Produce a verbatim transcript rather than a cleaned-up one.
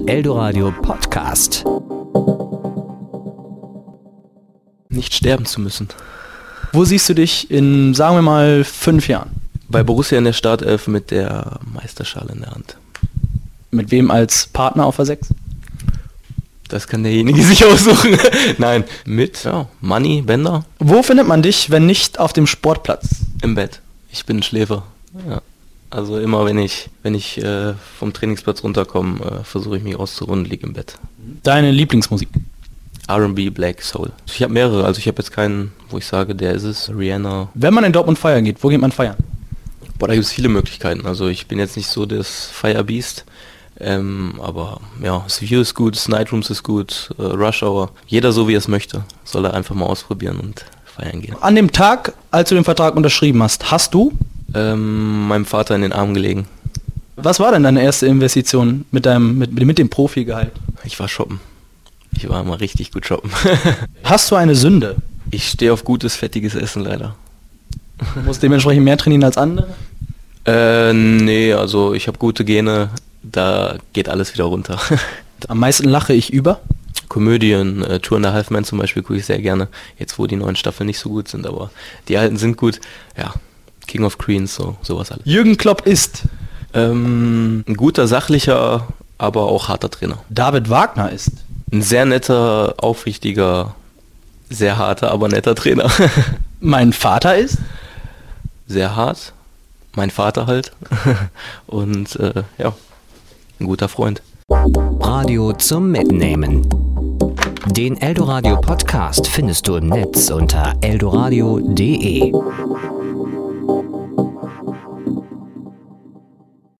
Eldoradio Podcast. Nicht sterben zu müssen. Wo siehst du dich in, sagen wir mal, fünf Jahren? Bei Borussia in der Startelf mit der Meisterschale in der Hand. Mit wem als Partner auf der sechs? Das kann derjenige sich aussuchen. Nein, mit ja, Manni, Bender. Wo findet man dich, wenn nicht auf dem Sportplatz? Im Bett. Ich bin ein Schläfer. Ja. Also immer wenn ich wenn ich äh, vom Trainingsplatz runterkomme, äh, versuche ich mich auszuruhen und liege im Bett. Deine Lieblingsmusik? R and B, Black, Soul. Ich habe mehrere, also ich habe jetzt keinen, wo ich sage, der ist es. Rihanna. Wenn man in Dortmund feiern geht, wo geht man feiern? Boah, da gibt es viele Möglichkeiten. Also ich bin jetzt nicht so das Firebeast. Ähm, aber ja, das View ist gut, das Nightrooms ist gut, äh, Rush Hour. Jeder so wie er es möchte, soll er einfach mal ausprobieren und feiern gehen. An dem Tag, als du den Vertrag unterschrieben hast, hast du? Ähm, meinem Vater in den Arm gelegen. Was war denn deine erste Investition mit deinem mit, mit dem Profigehalt? Ich war shoppen. Ich war immer richtig gut shoppen. Hast du eine Sünde? Ich stehe auf gutes, fettiges Essen leider. Du musst dementsprechend mehr trainieren als andere? Äh, nee, also ich habe gute Gene, da geht alles wieder runter. Am meisten lache ich über? Komödien, äh, Two and a Half Men zum Beispiel gucke ich sehr gerne. Jetzt, wo die neuen Staffeln nicht so gut sind, aber die alten sind gut. Ja, King of Queens, so sowas alles. Jürgen Klopp ist? Ähm, ein guter, sachlicher, aber auch harter Trainer. David Wagner ist? Ein sehr netter, aufrichtiger, sehr harter, aber netter Trainer. Mein Vater ist? Sehr hart. Mein Vater halt. Und äh, ja, ein guter Freund. Radio zum Mitnehmen. Den Eldoradio Podcast findest du im Netz unter eldoradio punkt de.